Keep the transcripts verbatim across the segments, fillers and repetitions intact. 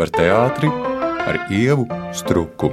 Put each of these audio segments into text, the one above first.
par teātri ar Ievu Struku.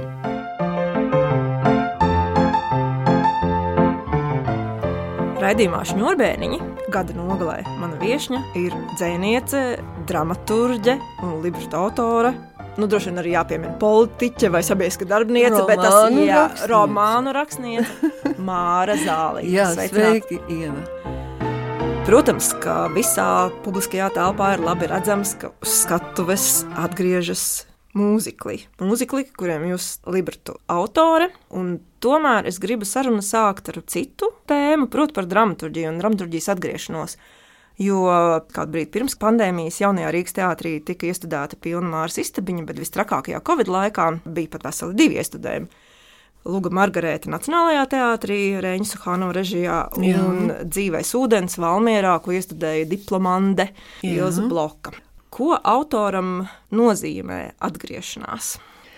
Raidījumā Šņurbēniņi gada nogalē mana viešņa ir dzejniece, dramaturģe un libreto autore. Nu, droši vien arī jāpiemina politiķe vai sabiedriska darbiniece, romānu bet tas ir rakstniece. romānu rakstniece Māra Zāliņa. Jā, Sveicināt. sveiki, Ieva. Protams, ka visā publiskajā telpā ir labi redzams, ka uz skatuves atgriežas mūzikli. Mūzikli, kuriem jūs libretu autore, un tomēr es gribu sarunu sākt ar citu tēmu, proti par dramaturģiju un dramaturģijas atgriešanos. Jo kādu brīdi pirms pandēmijas jaunajā Rīgas teātrī tika iestudēta pilna Māras istabiņa, bet vistrakākajā Covid laikā bija pat veseli divi iestudējumi. Luga Margarēta Nacionālajā teātrī, Reņģa Suhānova režijā un Jā. Dzīvais ūdens Valmierā, ko iestudēja diplomande Ilze Bloka. Ko autoram nozīmē atgriešanās?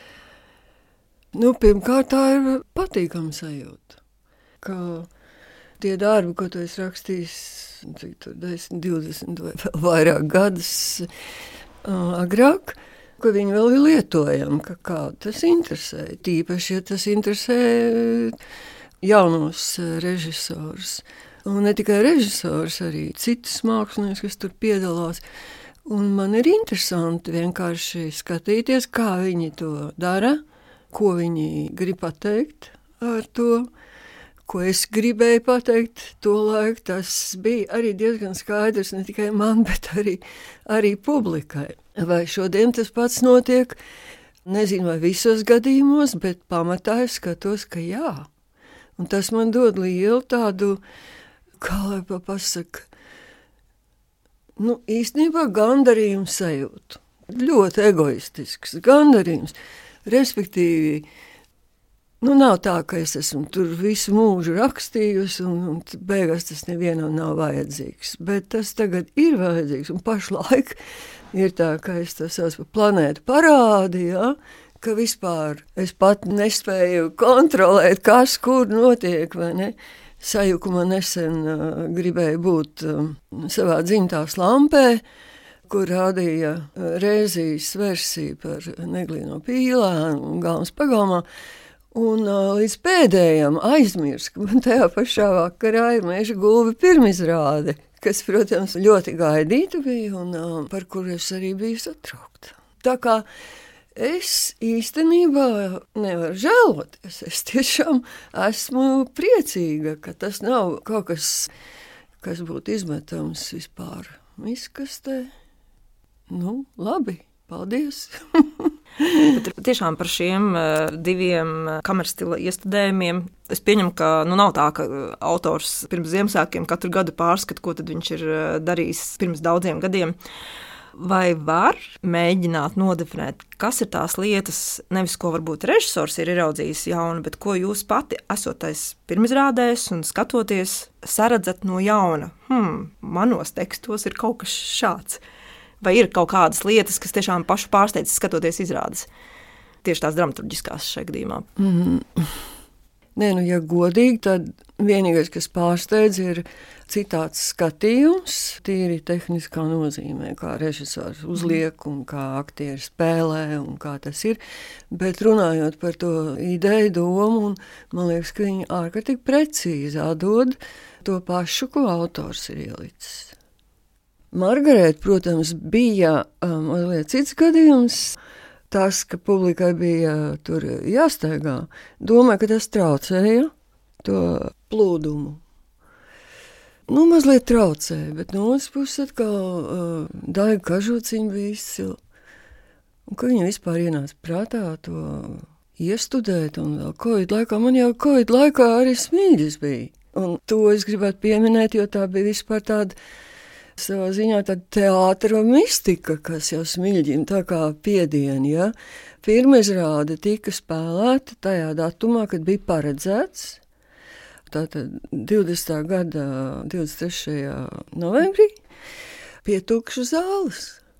Nu, pirmkārt, tā ir patīkama sajūta, ka tie darbi, ko tu esi rakstījis, cik tur desmit, divdesmit vai vēl vairāk gadus uh, agrāk, ka viņi vēl ir lietojami, ka kādu tas interesē. Tīpaši, ja tas interesē jaunos režisors. Un ne tikai režisors, arī citas mākslinieces, kas tur piedalās. Un man ir interesanti vienkārši skatīties, kā viņi to dara, ko viņi grib pateikt ar to, ko es gribēju pateikt to laiku. Tas bija arī diezgan skaidrs ne tikai man, bet arī, arī publikai. Vai šodien tas pats notiek? Nezinu, vai visos gadījumos, bet pamatā es skatos, ka jā. Un tas man dod lielu tādu, kā lai pa pasaka, nu, īstenībā gandarījumu sajūtu. Ļoti egoistisks gandarījums. Respektīvi, nu, nav tā, ka es esmu tur visu mūžu rakstījusi un, un beigās tas nevienam nav vajadzīgs. Bet tas tagad ir vajadzīgs un pašlaik ir tā, ka es to saucu par planētu parādi, ja? Ka vispār es pat nespēju kontrolēt, kas kur notiek, vai ne? Sajukuma nesen uh, gribēju būt uh, savā dzimtās lampē, kur rādīja uh, Rēzijas versiju par Neglīno pīlēnu un Galmas pagalmā. Un uh, līdz pēdējam aizmirst, ka man tajā pašā vakarā ir Meža gulbe pirmizrāde, kas, protams, ļoti gaidīta bija un uh, par kuru es arī biju satraukta. Tā kā es īstenībā nevaru žēloties. Es tiešām esmu priecīga, ka tas nav kaut kas, kas būtu izmetams vispār miskastē. Nu, labi, paldies. Bet tiešām par šiem uh, diviem kamerstila iestudējumiem es pieņemu, ka nu, nav tā, ka autors pirms Ziemassvētkiem katru gadu pārskata, ko tad viņš ir uh, darījis pirms daudziem gadiem. Vai var mēģināt nodefinēt, kas ir tās lietas, nevis ko varbūt režisors ir ieraudzījis jaunu, bet ko jūs pati esotais pirmizrādēs un skatoties saredzat no jauna? Hmm, manos tekstos ir kaut kas šāds. Vai ir kaut kādas lietas, kas tiešām pašu pārsteidz skatoties izrādes? Tieši tās dramaturģiskās šajā gadījumā. Mm. Nē, nu, ja godīgi, tad vienīgais, kas pārsteidz, ir citāds skatījums, tīri tehniskā nozīmē, kā režisors uzliek un kā aktieri spēlē un kā tas ir. Bet runājot par to ideju, domu, un man liekas, ka viņi ārkārtīgi precīzi atdod to pašu, ko autors ir ielicis. Margarēta, protams, bija um, mazliet cits gadījums. Tas, ka publikai bija tur jāstaigā, domāju, ka tas traucēja to plūdumu. Nu, mazliet traucēja, bet no otras puses atkal uh, Daiga Kažociņa bija izcila. Un ka viņa vispār ienāca prātā to iestudēt, un vēl Covid laikā, man jau Covid laikā arī Smilģis bija. Un to es gribētu pieminēt, jo tā bija vispār tāda savā ziņā tāda teātra mistika, kas jau Smilģim tā kā piediena, ja. Pirmizrāde tika spēlēta tajā datumā, kad bija paredzēts, tātad divdesmitā gada divdesmit trešajā novembrī, pie tukšas zāles.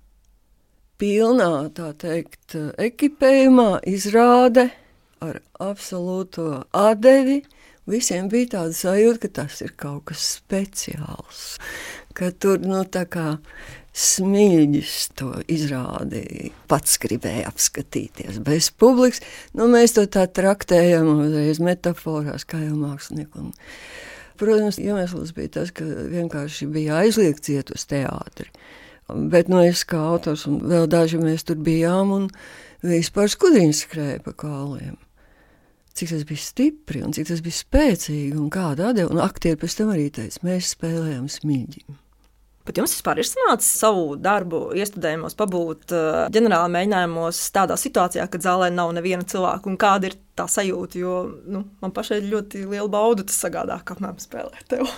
Pilnā, tā teikt, ekipējumā izrāde ar absolūto atdevi. Visiem bija tāda sajūta, ka tas ir kaut kas speciāls, ka tur, nu, tā kā Smilģis to izrādīja, pats gribēja apskatīties bez publikas. Nu, mēs to tā traktējam uzreiz metaforās, kā jau mākslinieki. Un, protams, iemesls bija tas, ka vienkārši bija aizliegts iet uz teātri. Bet, nu, es kā autors un vēl daži mēs tur bijām un vispār skudriņas skrēja pa kāliem. Cik tas bija stipri un cik tas bija spēcīgi un kāda atdeva. Un aktieri pēc tam arī teica, mēs spēlējam Smilģim. Bet jums vispār ir sanācis savu darbu iestudējumos pabūt ģenerāli mēģinājumos tādā situācijā, kad zālē nav neviena cilvēka, un kāda ir tā sajūta, jo nu, man pašai ļoti lielu baudu tas sagādā, kā apmēram spēlēt tev.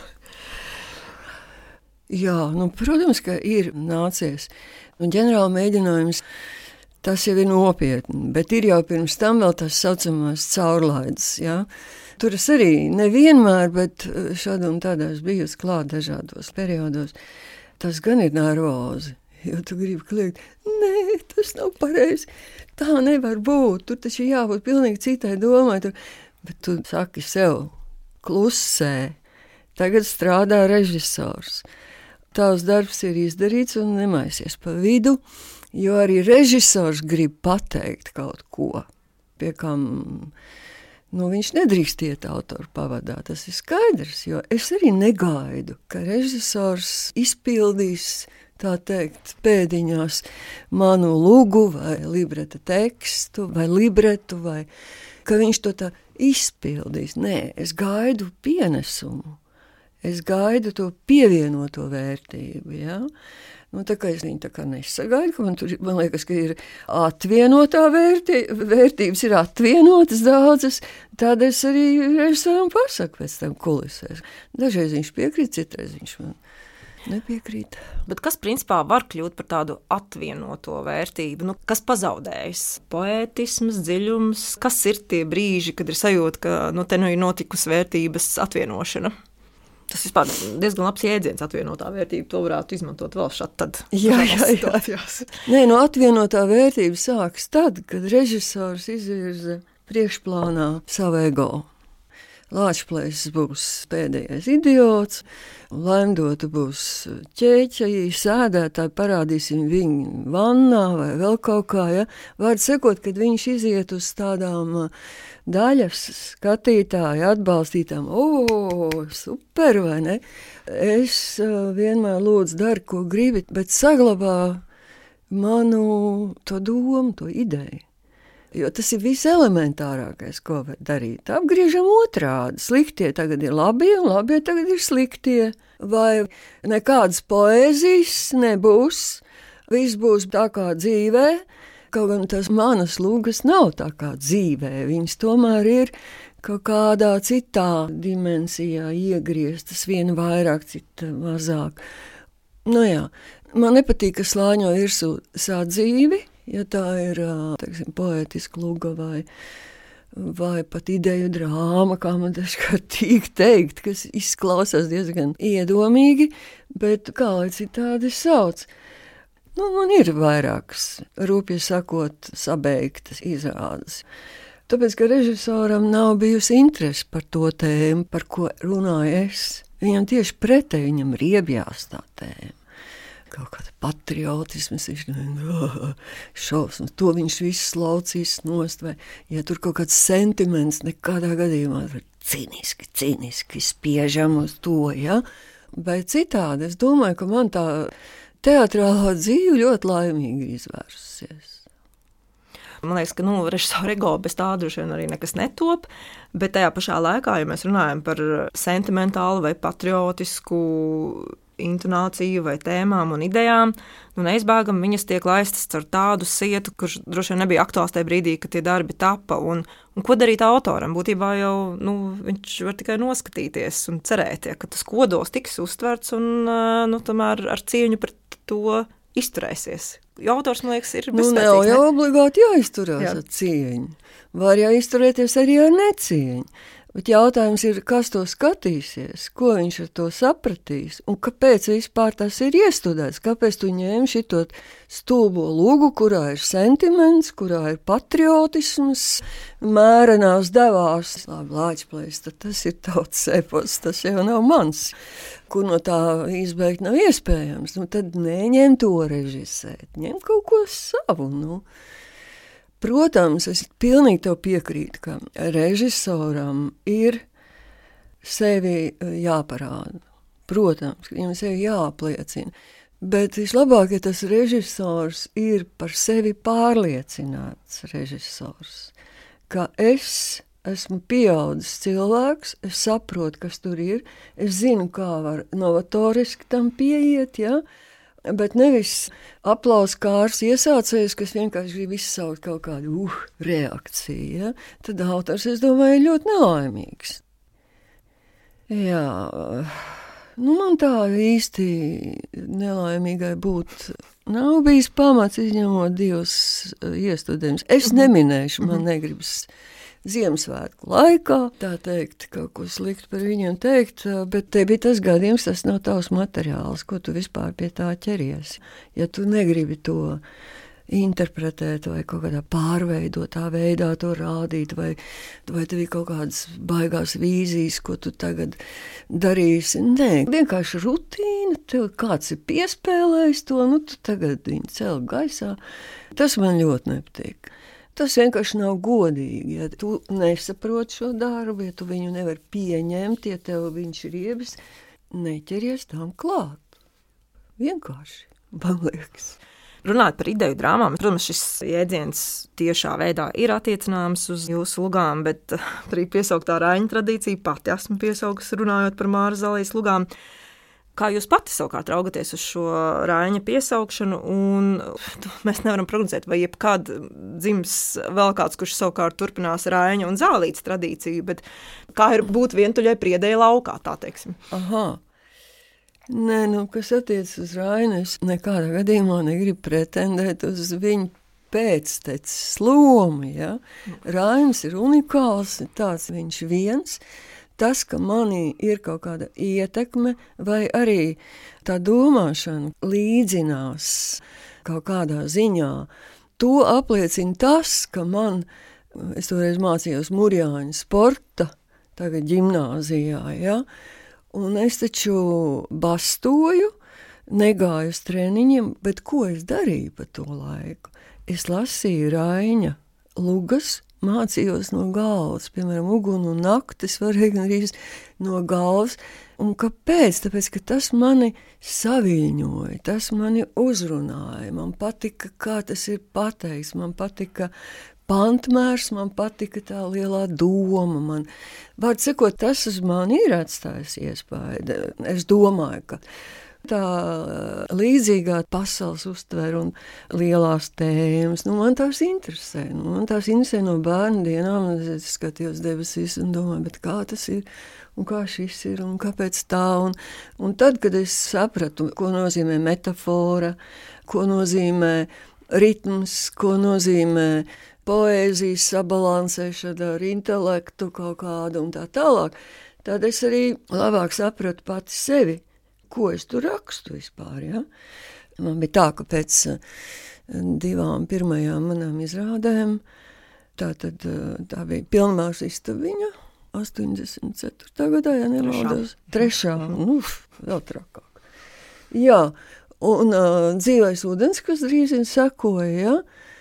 Jā, nu, protams, ka ir nācies. Un ģenerāli mēģinājums, tas jau ir nopietni, bet ir jau pirms tam vēl tas saucamās caurlaides, jā. Tur es arī nevienmēr, bet šādi un tādās bijusi klāt dažādos periodos. Tas gan ir nervozi, jo tu gribi kliegt, nē, tas nav pareizi, tā nevar būt, tur taču jābūt pilnīgi citai domai. Tur. Bet tu saki sev, klusē, tagad strādā režisors. Tavs darbs ir izdarīts un nemaisies pa vidu, jo arī režisors grib pateikt kaut ko, pie kam... Nu, viņš nedrīkst iet autoru pavadā, tas ir skaidrs, jo es arī negaidu, ka režisors izpildīs, tā teikt, pēdiņās manu lugu vai libreta tekstu vai libretu, vai ka viņš to tā izpildīs. Nē, es gaidu pienesumu, es gaidu to pievienoto vērtību, jā. Nu, tā kā es viņu tā kā nesagaidu, ka man tur, man liekas, ka ir atvienotā vērtība, vērtības ir atvienotas daudzas, tad es arī režisoram pasaku pēc tam kulisēs. Dažreiz viņš piekrīt, citreiz viņš man nepiekrīt. Bet kas principā var kļūt par tādu atvienoto vērtību? Nu, kas pazaudējas? Poētisms, dziļums, kas ir tie brīži, kad ir sajūta, ka nu, te nu ir notikusi vērtības atvienošana? Tas vispār diezgan labs jēdziens, atvienotā vērtība, to varētu izmantot vēl šad tad. Jā, jā, jā. Nē, no atvienotā vērtība sākas tad, kad režisors izvirza priekšplānā savu ego. Lāčplēsis būs pēdējais idiots, Laimdota būs ķēķa, sēdētāji parādīsim viņu vannā vai vēl kaut kā, ja? Vārds sekot, kad viņš iziet uz tādām daļas skatītāji, atbalstītām, o, super, vai ne? Es vienmēr lūdzu dari, ko gribi, bet saglabā manu to domu, to ideju. Jo tas ir viselementārākais, ko var darīt. Apgriežam otrādi. Sliktie tagad ir labie, un labie tagad ir sliktie. Vai nekādas poēzijas nebūs. Viss būs tā kā dzīvē. Kaut gan tas manas lūgas nav tā kā dzīvē. Viņas tomēr ir kaut kādā citā dimensijā iegrieztas. Viena vairāk, cita mazāk. Nu jā, man nepatīk, ka slāņo virsū sā dzīvi. Ja tā ir, teiksim, poētiska luga vai, vai pat ideju drāma, kā man dažkārt tīk teikt, kas izklausās diezgan iedomīgi, bet kā lai citādi sauc. Nu, man ir vairākas, rūpīgi sakot, sabeigtas izrādes. Tāpēc, ka režisoram nav bijusi interese par to tēmu, par ko runāju es. Viņam tieši pretēji, viņam riebjās tā tēma. Kaut kāda patriotisms, viņš šausmas, to viņš viss laucīs nost, vai ja tur kaut kāds sentiments nekādā gadījumā, cīniski, cīniski spiežam uz to, ja? Bet citādi, es domāju, ka man tā teatrālā dzīve ļoti laimīgi izvērsusies. Man liekas, ka nu, režisora ego bez tā droši vien arī nekas netop, bet tajā pašā laikā, ja mēs runājam par sentimentālu vai patriotisku intonāciju vai tēmām un idejām, nu neizbēgam viņas tiek laistas ar tādu sietu, kurš droši vien nebija aktuāls tajā brīdī, kad tie darbi tapa, un, un ko darīt autoram? Būtībā jau, nu, viņš var tikai noskatīties un cerēt, ja, ka tas kodols tiks uztverts un, nu, tomēr ar cieņu pret to izturēsies. Jo autors, man liekas, ir bezspēcīgs. Nu, nav jau obligāti jāizturās Jā. ar cieņu. Var jāizturēties arī ar necieņu. Bet jautājums ir, kas to skatīsies, ko viņš ar to sapratīs un kāpēc vispār tas ir iestudēts, kāpēc tu ņēmi šito stulbo lugu, kurā ir sentiments, kurā ir patriotisms, mērenās devās. Labi, Lāčplējs, tad tas ir tautas epos, tas jau nav mans, kur no tā izbeigt nav iespējams. Nu, tad neņem to režisēt, ņem kaut ko savu, nu. Protams, es pilnīgi tev piekrītu, ka režisoram ir sevi jāparāda. Protams, viņam sevi jāapliecina. Bet vislabāk, ja tas režisors ir par sevi pārliecināts režisors. Ka es esmu pieaudzis cilvēks, es saprotu, kas tur ir, es zinu, kā var novatoriski tam pieiet, ja? Bet nevis aplausa kārs iesācējs, kas vienkārši grib izsaukt kaut kādu uh, reakciju. Ja? Tad autors, es domāju, ļoti nelaimīgs. Jā, nu man tā īsti nelaimīgai būt nav bijis pamats, izņemot divus iestudējumus. Es neminēšu, man negribas Ziemassvētku laikā, tā teikt, kaut ko sliktu par viņiem teikt, bet te bija tas gadījums, tas nav tavs materiāls, ko tu vispār pie tā ķeries. Ja tu negribi to interpretēt vai kaut kādā pārveidotā veidā to rādīt, vai, vai tev ir kaut kādas baigās vīzijas, ko tu tagad darīsi. Nē, vienkārši rutīna, tev kāds ir piespēlējis to, nu tu tagad viņu cel gaisā. Tas man ļoti nepatīk. Tas vienkārši nav godīgi, ja tu nesaproti šo darbu, ja tu viņu nevar pieņemt, ja tev viņš ir iebis, neķeries tam klāt. Vienkārši, man liekas. Runājot par ideju drāmām, protams, šis jēdziens tiešā veidā ir attiecināms uz jūsu lugām, bet arī piesauktā Raiņa tradīcija pati esmu piesaukusi runājot par Māra Zalijas lugām. Kā jūs pati savukārt raugaties uz šo Raiņa piesaukšanu, un mēs nevaram prognozēt, vai jebkad dzims vēl kāds, kurš savukārt turpinās Raiņa un Zālītes tradīciju, bet kā ir būt vientuļai priedēja laukā, tā teiksim. Aha. Nē, nu, kas attiec uz Rainu, es nekādā gadījumā negribu pretendēt uz viņu pēcteces lomu, ja? Rainis ir unikāls, tāds viņš viens. Tas, ka manī ir kaut kāda ietekme vai arī tā domāšana līdzinās kaut kādā ziņā, to apliecina tas, ka man, es toreiz mācījos Murjāņu sporta, tagad ģimnāzijā, ja? Un es taču bastoju, negāju uz treniņiem, bet ko es darīju pa to laiku? Es lasīju Raiņa lugas, mācījos no galvas, piemēram, Ugunu un naktis varēja gan arī no galvas. Un kāpēc? Tāpēc, ka tas mani saviļņoja, tas mani uzrunāja, man patika, kā tas ir pateikts, man patika pantmērs, man patika tā lielā doma. Man, var sakot, tas uz mani ir atstājis iespēju. Es domāju, ka tā līdzīgā pasaules uztver un lielās tēmas, nu man tās interesē, nu man tās interesē no bērnu dienām, es skatījos debesīs un domāju, bet kā tas ir, un kā šis ir, un kāpēc tā, un, un tad, kad es sapratu, ko nozīmē metafora, ko nozīmē ritms, ko nozīmē poēzijas sabalansēšana ar intelektu kaut kādu un tā tālāk, tad es arī labāk sapratu pati sevi, ko es tur rakstu vispār, ja? Man bija tā, ka pēc divām pirmajām manām izrādēm, tā tad tā bija pilnmērs istabiņa, astoņdesmit ceturtā gadā, ja nemaldos. Trešā, nu, vēl trakāk. Jā, un uh, dzīvais ūdens, kas drīz vien sekoja, ja?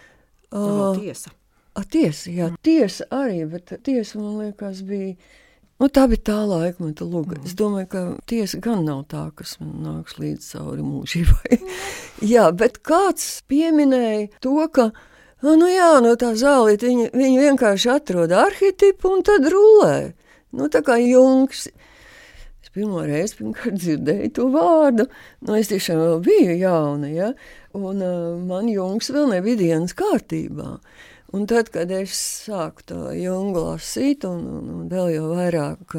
Uh, tiesa. A, tiesa, jā, tiesa arī, bet tiesa, man liekas, bija nu, tā bija tā laikmeta luga. Mm. Es domāju, ka tiesa gan nav tā, kas man nāks līdz cauri mūžībai. Jā, bet kāds pieminēja to, ka, nu jā, no tā Zālīte, viņi, viņi vienkārši atrod arhetipu un tad rulē. Nu, tā kā Jungs. Es pirmo reizi pirmkārt dzirdēju to vārdu. Nu, es tiešām vēl biju jauna, ja? Un uh, man Jungs vēl nebija dienas kārtībā. Un tad, kad es sāku to Jungu lasīt, un, un, un vēl jau vairāk,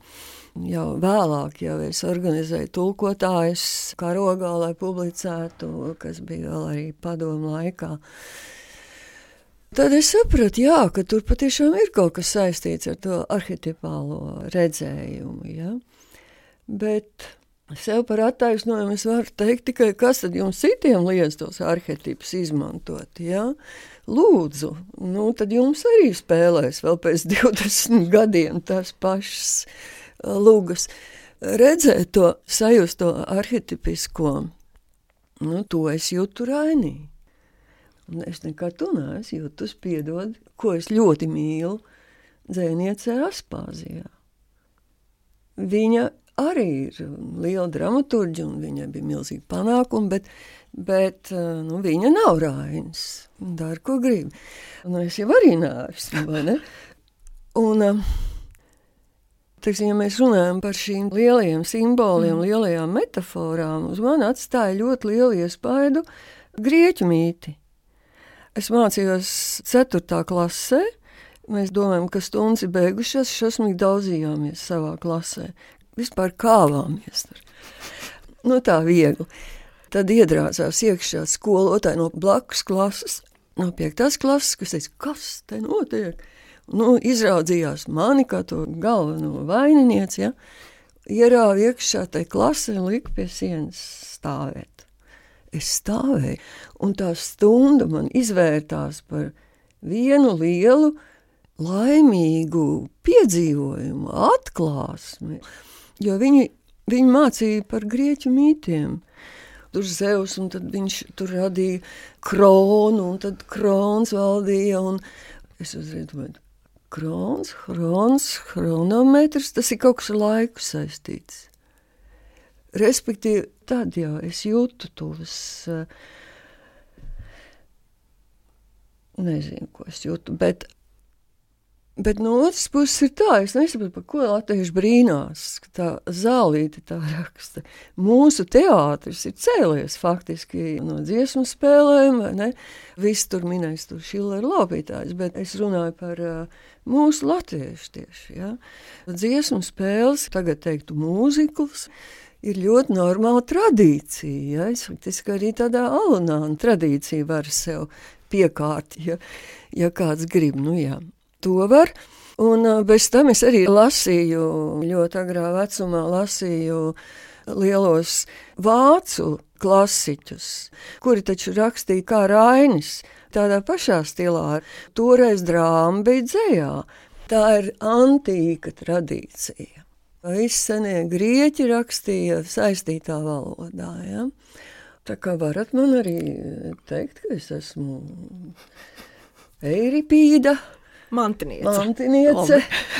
jau vēlāk, jau es organizēju tulkotājus kā rogā, lai publicētu, kas bija vēl arī padomu laikā. Tad es sapratu, jā, ka tur patiešām ir kaut kas saistīts ar to arhetipālo redzējumu, jā. Bet sev par attaisnojumu es varu teikt tikai, kas tad jums citiem liedz tos arhetipus izmantot, jā. Lūdzu, nu tad jums arī spēlēs vēl pēc divdesmit gadiem tās pašas lugas. Redzēt to, sajust to arhetipisko, nu to es jūtu Rainī. Un es nekad to neesmu jūtus, piedod, ko es ļoti mīlu, dzēniecē Aspāzijā. Viņa arī ir liela dramaturģa, un viņai bija milzīgi panākumi, bet, bet nu, viņa nav Rainis. Dara, ko grib. Un es jau arī neesmu, vai ne? Un, teiksim, ja mēs runājam par šīm lielajiem simboliem, mm. lielajām metaforām, uz mani atstāja ļoti lielu iespaidu grieķu mīti. Es mācījos ceturtā klasē, mēs domājam, ka stundas ir beigušās, šausmīgi daudzījāmies savā klasē. Vispār kāvāmies. Nu tā viegli. Tad iedrāzās iekšā skolotāji no blakus klases, no piektās klases, kas teica, kas te notiek? Nu, izraudzījās mani kā to galveno vaininieci, ja? Ierāva iekšā tai klasē un lika pie sienas stāvēt. Es stāvēju, un tā stunda man izvērtās par vienu lielu, laimīgu piedzīvojumu, atklāsmi, jo viņi, viņi mācīja par grieķu mītiem. Tur Zeus, un tad viņš tur radīja kronu, un tad krons valdīja, un es uzreiz domāju, krons, krons, chronometrs, tas ir kaut kas ar laiku saistīts. Respektīvi, tad jau es jūtu tos, nezinu, ko es jūtu, bet, bet no otras puses ir tā, es nesaprotu, par ko latvieši brīnās, ka tā Zālīte tā raksta. Mūsu teātris ir cēlies faktiski no dziesmu spēlēm, vai ne? Viss tur minēs, tur Šillera laupītājs, bet es runāju par uh, mūsu latviešu tieši, ja? Dziesmu spēles, tagad teiktu mūzikls, ir ļoti normāla tradīcija. Ja? Es faktiski arī tādā alunāna tradīcija var sev piekārt, ja, ja kāds grib. Nu jā, to var. Un bez tam es arī lasīju, ļoti agrā vecumā lasīju lielos vācu klasiķus, kuri taču rakstīja kā Rainis, tādā pašā stilā. Toreiz drāma bija dzejā. Tā ir antīka tradīcija. Visi senie grieķi rakstīja saistītā valodā, ja? Tā kā varat man arī teikt, ka es esmu Eiripīda, Mantiniece. Mantiniece.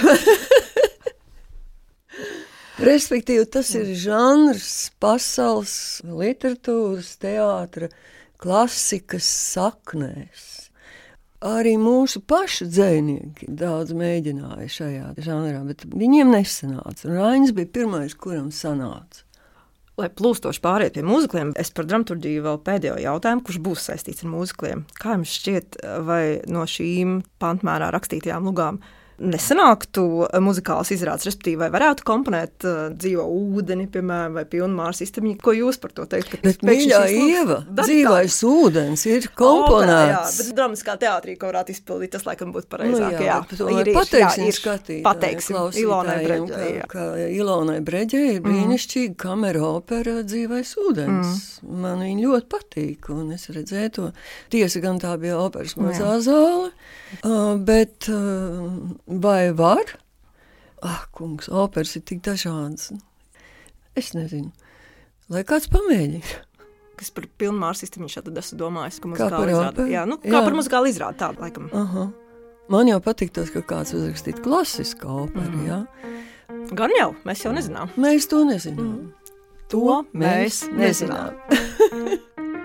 Respektīvi, tas ir žanrs, pasaules literatūras, teātra, klasikas saknēs. Arī mūsu pašu dzejnieki daudz mēģināja šajā žanrā, bet viņiem nesanāca. Rainis bija pirmais, kuram sanāca. Lai plūstoši pāriet pie mūzikliem, es par dramaturģiju vēl pēdējo jautājumu, kurš būs saistīts ar mūzikliem. Kā jums šķiet, vai no šīm pantmērā rakstītajām lugām nesanāktu muzikālas izrādes, respektīvi, vai varētu komponēt uh, dzīvo ūdeni, piemēram, vai pilnu Māras istabiņu? Ko jūs par to teikt? Bet, mīļā Ieva, dzīvais ūdens ir komponēts. Jā, bet dramatiskā teātrī, ko varētu izpildīt, tas laikam būtu pareizāk. Nu, jā, jā, ir, pateiksim skatītājiem, pateiksim Ilonai Breģei. Ka, ka Ilonai Breģei ir brīnišķīga mm. kamera opera dzīvais ūdens. Mm. Man viņa ļoti patīk, un es redzēju to. Tiesa gan tā bija operas mazā zāle, uh, bet... Uh, vai var? Ah, kungs, operas ir tik dažādas. Es nezinu. Lai kāds pamēģina. Kas par pilnu Māras istabiņu šādi esmu domājis, ka kā par operu? Jā, nu, kā Jā. par muzikālu izrādi tādu, laikam. Aha. Man jau patiktos, ka kāds uzrakstīt klasisku operu, mm. jā. Gan jau, mēs jau nezinām. Mēs to nezinām. Mm. To, to mēs nezinām. nezinām.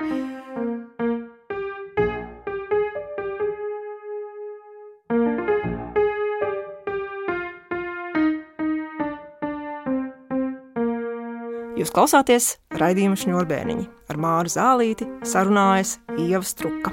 Jūs klausāties raidījumu Šņurbēniņi. Ar Māru Zālīti sarunājas Ieva Struka.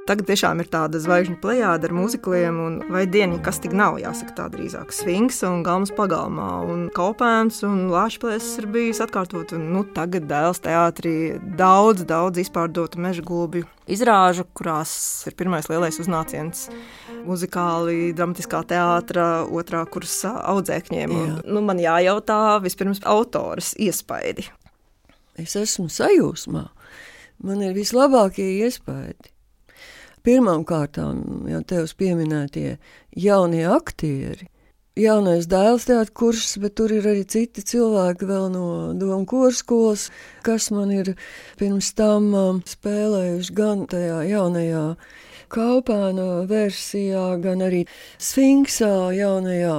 tagad tiešām ir tāda zvaigžņu plejāda ar mūzikliem, un vai dieni, kas tik nav, jāsaka tā drīzāk. Sfinks un Galmas pagalmā, un Kaupēns un Lāčplēsis ir bijis atkārtot, un nu, tagad Dēls teātrī daudz, daudz izpārdotu Meža gulbju izrāžu, kurās ir pirmais lielais uznāciens muzikāli, dramatiskā teātra, otrā kursa audzēkņiem. Un, nu, man jājautā vispirms autoras iespaidi. Es esmu sajūsmā. Man ir vislabākie iespaidi. Pirmām kārtām jau tevs pieminētie jaunie aktieri. Jaunais Dēls teātra kurs, bet tur ir arī citi cilvēki vēl no Doma korskolas, kas man ir pirms tam um, spēlējuši gan tajā jaunajā Kaupēna versijā, gan arī Sfinksā jaunajā.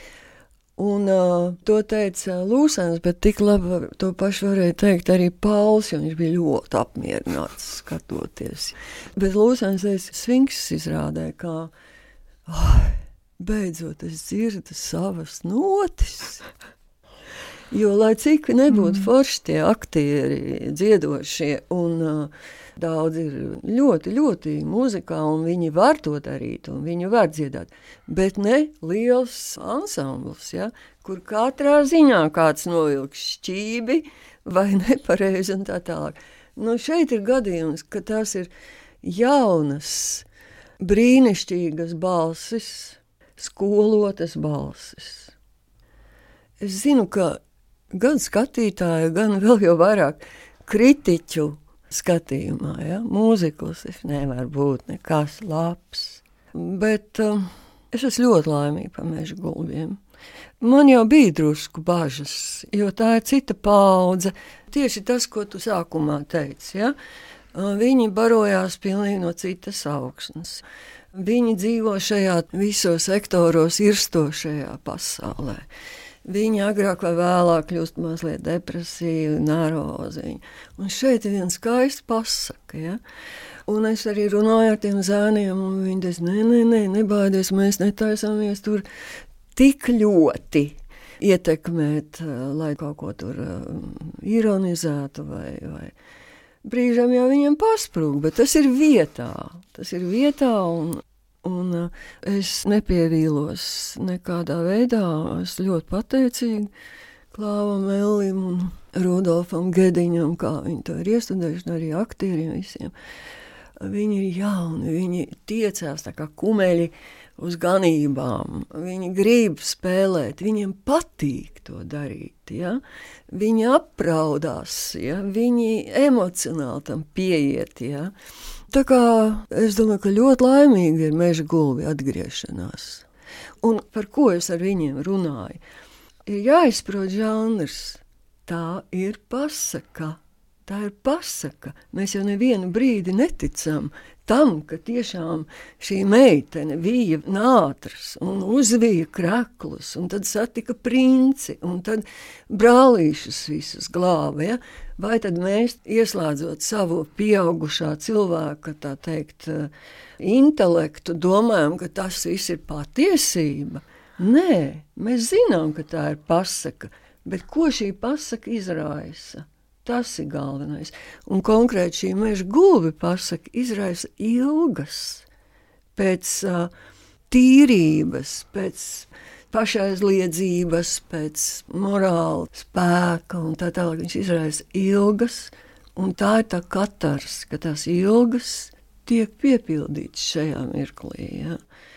Un uh, to teica Lūsens, bet tik labi to pašu varēja teikt arī Pauls, jo viņš bija ļoti apmierināts skatoties. Bet Lūsens teica, Sfinks izrādē, kā oh, beidzot es dzirdu savas notis. Jo, lai cik nebūtu mm. forši tie aktieri dziedošie, un uh, daudz ir ļoti, ļoti muzikā, un viņi var to darīt, un viņi var dziedāt, bet ne liels ansambls, ja, kur katrā ziņā kāds novilks šķībi vai nepareizi un tā tālāk. Nu, šeit ir gadījums, ka tās ir jaunas, brīnišķīgas balsis, skolotas balsis. Es zinu, ka gan skatītāju, gan vēl jau vairāk kritiķu skatījumā, ja, mūzikls nevar būt nekas labs. Bet um, es esmu ļoti laimīga par Meža gulbiem. Man jau bija drusku bažas, jo tā ir cita paudze. Tieši tas, ko tu sākumā teici, ja? Viņi barojās pilnīgi no citas augsnes. Viņi dzīvo šajā visos sektoros irstošajā pasaulē. Viņi agrāk vai vēlāk kļūst mazliet depresīvi, nervozi. Un šeit ir viens skaists pasaka, ja? Un es arī runāju ar tiem zēniem, un viņi teica, nē, nē, nē, nebaidies, mēs netaisāmies tur tik ļoti ietekmēt, lai kaut ko tur ironizētu vai, vai brīžam jau viņiem pasprūg, bet tas ir vietā, tas ir vietā un Un es nepievīlos nekādā veidā, es ļoti pateicīgi Klāvam Ellim un Rudolfam Gediņam, kā viņi to ir iestudējuši, arī aktieriem visiem. Viņi ir jauni, viņi tiecās tā kā kumeļi uz ganībām, viņi grib spēlēt, viņiem patīk to darīt, ja? Viņi apraudās, ja? Viņi emocionāli tam pieiet, ja? Tā kā es domāju, ka ļoti laimīgi ir Meža gulbi atgriešanās. Un par ko es ar viņiem runāju? Ir jāizprot žanrs. Tā ir pasaka. Tā ir pasaka. Mēs jau nevienu brīdi neticam tam, ka tiešām šī meitene vija nātras un uzvija kreklus, un tad satika princi, un tad brālīšus visus glāba, ja? Vai tad mēs, ieslēdzot savu pieaugušā cilvēka, tā teikt, intelektu, domājam, ka tas viss ir patiesība? Nē, mēs zinām, ka tā ir pasaka, bet ko šī pasaka izraisa? Tas ir galvenais. Un konkrēti šī Meža gulbi pasaka izraisa ilgas pēc uh, tīrības, pēc pašaizliedzības, pēc morāla spēka un tā tālāk. Viņš izraisa ilgas, un tā ir tā katars, ka tās ilgas tiek piepildītas šajā mirklī. Ja.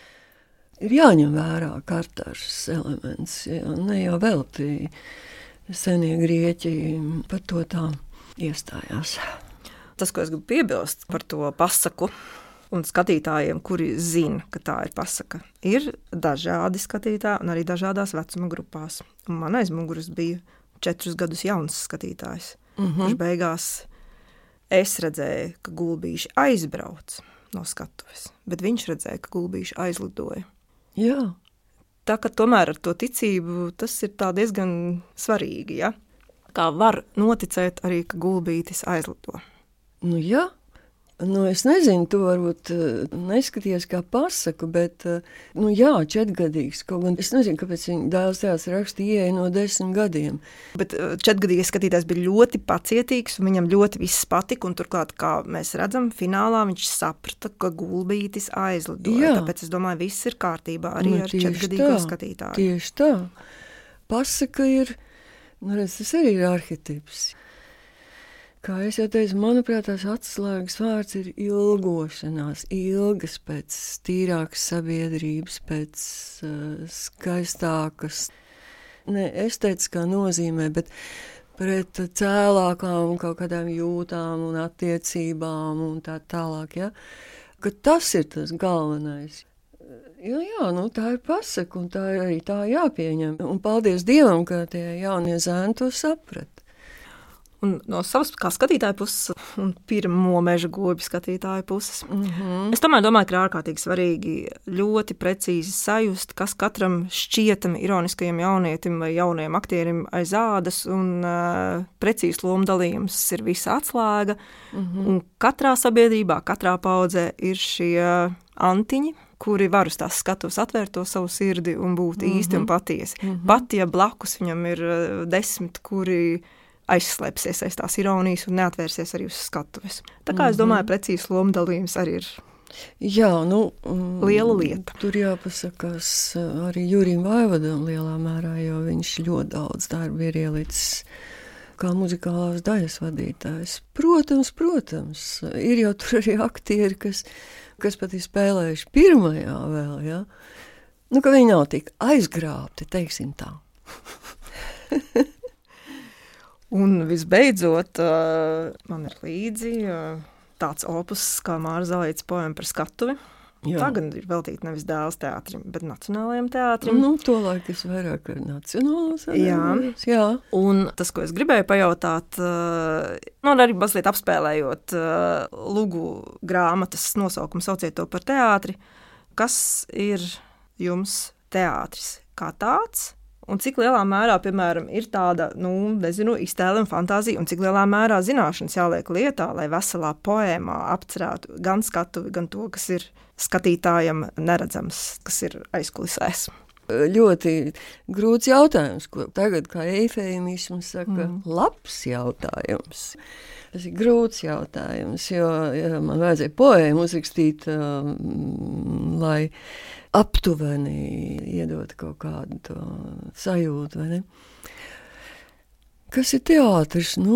Ir jāņem vērā katars elements, ja, ne jau veltī. Senie grieķi par to tā iestājās. Tas, ko es gribu piebilst par to pasaku un skatītājiem, kuri zina, ka tā ir pasaka, ir dažādi skatītāji un arī dažādās vecuma grupās. Un man aiz muguras bija četrus gadus jauns skatītājs, mm-hmm. kurš beigās es redzēju, ka gulbīši aizbrauc no skatuves, bet viņš redzēja, ka gulbīši aizlidoja. Jā. Tā ka tomēr ar to ticību tas ir tā diezgan svarīgi, ja? Kā var noticēt arī, ka gulbītis aizlido. Nu jā, Nu, es nezinu, tu varbūt neskaties kā pasaku, bet, nu jā, četrgadīgs, kaut gan es nezinu, kāpēc viņa dēls tās raksta ieeja no desmit gadiem. Bet četrgadīgais skatītājs bija ļoti pacietīgs, un viņam ļoti viss patika, un turklāt, kā mēs redzam, finālā viņš saprata, ka Gulbītis aizlidoja. Jā. Tāpēc es domāju, viss ir kārtībā arī nu, ar četrgadīgo skatītāju. Tieši tā. Pasaka ir, nu redz, tas arī ir arhetips. Kā es jau teicu, manuprāt, tās atslēgas vārds ir ilgošanās, ilgas pēc tīrākas sabiedrības, pēc uh, skaistākas, ne estētiskā nozīmē, bet pret cēlākām kaut kādām jūtām un attiecībām un tā tālāk, ja? Ka tas ir tas galvenais. Jā, jā, nu tā ir pasaka un tā ir arī tā jāpieņem. Un paldies Dievam, ka tie jaunie zēni to saprat. Un no savas kā skatītāja puses un pirmo meža gobi skatītāja puses. Mm-hmm. Es tomēr domāju, ka ir ārkārtīgi svarīgi ļoti precīzi sajust, kas katram šķietami ironiskajam jaunietim vai jaunajam aktierim aiz ādas, un uh, precīzs lomu dalījums ir visa atslēga. Mm-hmm. Un katrā sabiedrībā, katrā paudzē ir šie antiņi, kuri var uz tās skatuves atvērt to savu sirdi un būt mm-hmm. īsti un patiesi. Mm-hmm. Pat ja blakus viņam ir uh, desmit, kuri aizslēpsies aiz tās ironijas un neatvērsies arī uz skatuves. Tā kā es domāju, precīzs lomu dalījums arī ir Jā, nu, liela lieta. Tur jāpasakās arī Jurim Vaivadam lielā mērā, jo viņš ļoti daudz darba ir ielicis kā muzikālās daļas vadītājs. Protams, protams, ir jau tur arī aktieri, kas, kas pat ir spēlējuši pirmajā vēl, ja? Nu, ka viņi nav tik aizgrābti, teiksim tā. Un visbeidzot, man ir līdzi tāds opus kā Māra Zalaītes poema par skatuvi. Jā. Tā gan ir veltīta nevis Dēls teātrim, bet Nacionālajam teātrim. Nu, to laiku es vairāk ar Nacionālos. Jā. Jā. Un tas, ko es gribēju pajautāt, nu, arī mazliet apspēlējot Lugu grāmatas nosaukumu Sauciet to par teātri, kas ir jums teātris kā tāds? Un cik lielā mērā, piemēram, ir tāda, nu, nezinu, iztēle un fantāzija, un cik lielā mērā zināšanas jāliek lietā, lai veselā poēmā apcerētu gan skatuvi, gan to, kas ir skatītājam neredzams, kas ir aizkulisēs. Ļoti grūts jautājums, ko tagad kā eifēmisms saka, mm. labs jautājums. Tas ir grūts jautājums, jo ja man vajadzēja poēmu uzrakstīt, um, lai aptuveni iedot kaut kādu to sajūtu, vai ne? Kas ir teātris? Nu,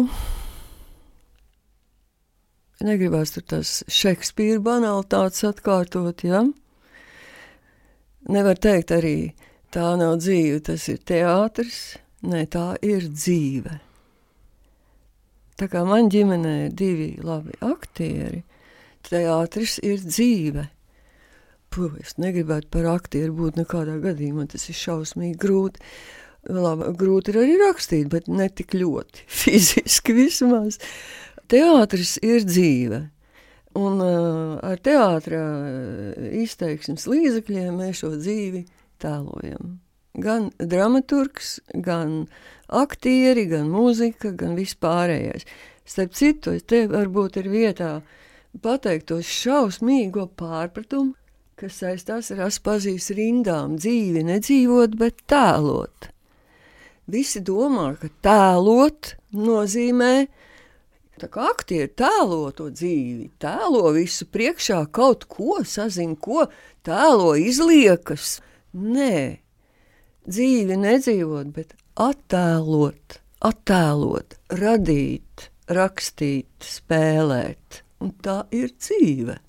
negribās tur tās Šekspīra banalitātes atkārtot, ja? Nevar teikt arī, tā nav dzīve, tas ir teātris. Nē, tā ir dzīve. Tā kā man ģimenē ir divi labi aktieri, teātris ir dzīve. Puh, es negribētu par aktieru būt nekādā gadījumā, tas ir šausmīgi grūti. Labi, grūti ir arī rakstīt, bet ne tik ļoti, fiziski vismaz. Teātris ir dzīve. Un uh, ar teātra izteiksmes līdzekļiem mēs šo dzīvi tēlojam. Gan dramaturgs, gan aktieri, gan mūzika, gan vispārējais. Starp citu, te varbūt ir vietā pateikt to šausmīgo pārpratumu, kas saistās ar Aspazijas rindām dzīvi nedzīvot, bet tēlot. Visi domā, ka tēlot nozīmē tā kā aktieri tēlo to dzīvi, tēlo visu priekšā kaut ko, sazin ko, tēlo izliekas. Nē, dzīvi nedzīvot, bet attēlot, attēlot, radīt, rakstīt, spēlēt. Un tā ir dzīve.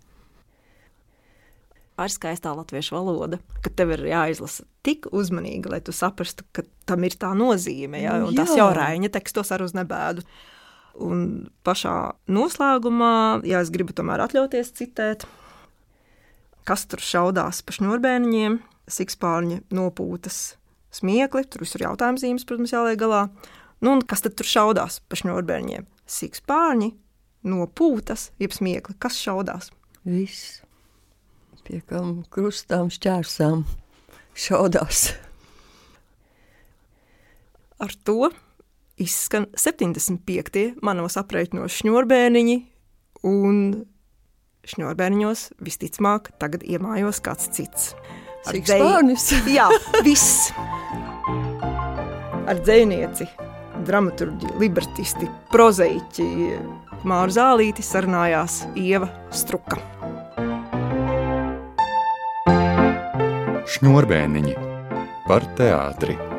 Ar skaistā latviešu valoda, ka tev ir jāizlasa tik uzmanīgi, lai tu saprastu, ka tam ir tā nozīme, ja? Un jā. Tas jau Raiņa tekstos ar uz nebēdu. Un pašā noslēgumā, ja es gribu tomēr atļauties citēt, kas tur šaudās pa šņurbēniņiem, Sikspārņa nopūtas smiekli, tur visur jautājumzīmes, protams, jāliek galā. Nu, un kas tad tur šaudās pa šņurbēniņiem? Sikspārņi nopūtas, jeb smiekli, kas šaudās? Viss, pie kam krustām šķērsām šaudās. Ar to izskan septiņdesmit piektie manos aprēķinos šņurbēniņi, un Šņurbēniņos visticamāk tagad iemājos kāds cits. Sikspārnis. Jā, viss. Ar dzejnieci, dramaturģi, libertisti, prozaiķi Māru Zālīti sarunājās Ieva Struka. Šņurbēniņi par teātri.